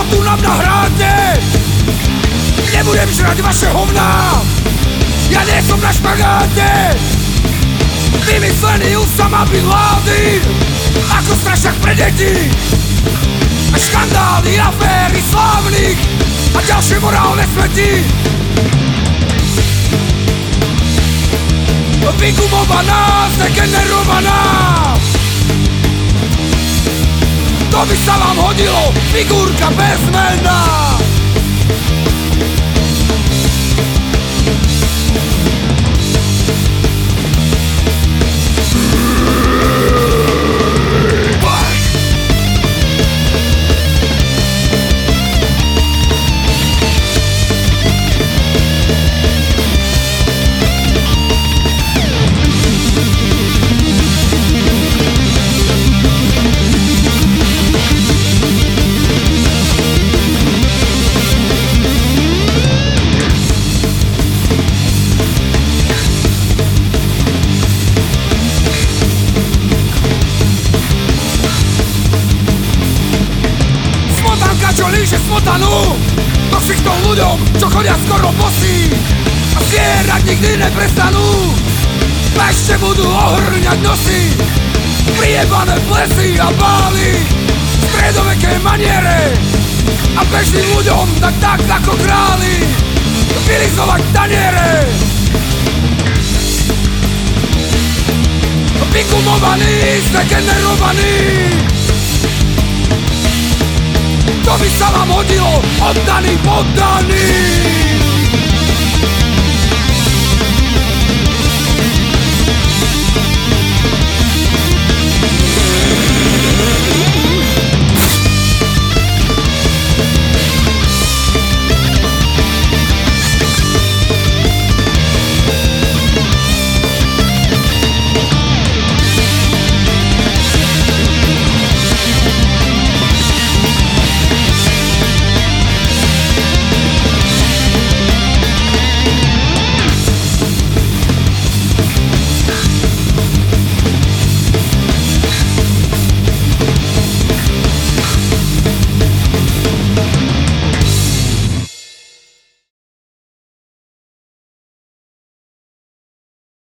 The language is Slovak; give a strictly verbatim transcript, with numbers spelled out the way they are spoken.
tu nám nahráte. Nebudem žrať vaše hovná, ja nie som na špagáte. Vymyslený Usama Bin Laden, ako strašák pre deti. A škandály, aféry slávnych a ďalšie morálne smeti. Vygumovaná, zdegenerovaná, to by sa vám hodilo, figurka bezmenná. Čo líže smotanu do ksichtov ľuďom, čo chodia skoro bosí a zierať nikdy neprestanú. A ešte budú ohrňať nosy, priebané plesy a bály, stredoveké maniere a bežným ľuďom dať tak ako králi vylizovať taniere. Vygumovaný, zdegenerovaný, to by sa vám hodilo, oddaný, poddaný.